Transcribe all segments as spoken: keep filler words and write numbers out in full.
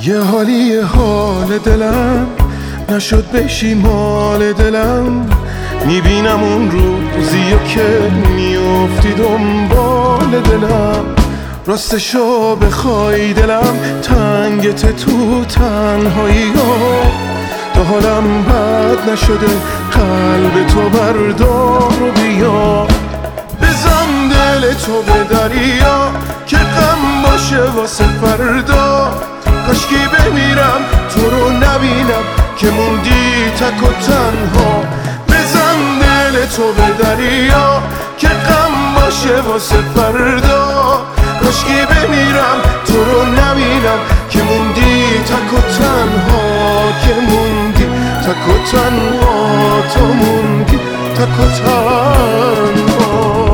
یه حالی یه حال دلم نشد بشی مال دلم، میبینم اون روزیو که میافتی دنبال دلم. راستشو بخوای دلم تنگت تو تنهایی ها، تا حالم بد نشده قلب تو بردار و بیا. بزن دل تو به دریا که غم باشه واسه فردا، کاشکی بمیرم تو رو نبینم که موندی تک و تنها. بزن دل تو به دریا که غم باشه واسه فردا، کاشکی بمیرم تو رو نبینم که موندی تک و تنها، که موندی تک و تنها، تو موندی تک و تنها.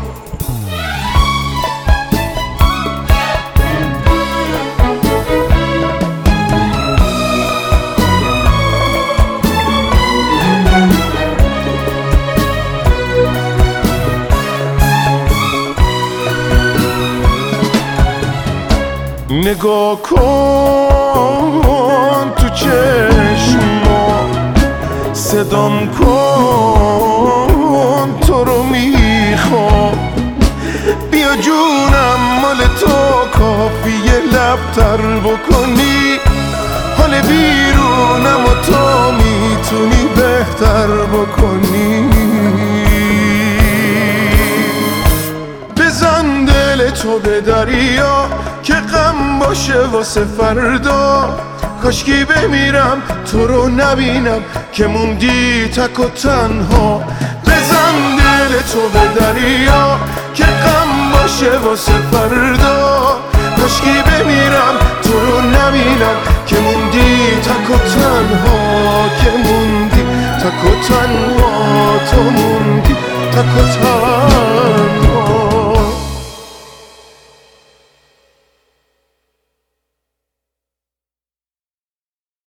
نگاه کن تو چشما، صدام کن تو رو میخوام. بیا جونم مال تو کافیه لب تر بکنی، حال بیرونم و تو میتونی بهتر بکنی. بزن دل تو به دریا که غم باشه واسه فردا، کاشکی بمیرم تو رو نبینم که موندی تک و تنها. بزن دل تو به دریا که غم باشه واسه فردا، کاشکی بمیرم تو رو نبینم که موندی تک و تنها، که موندی تک و تنها، تو موندی تک و تنها.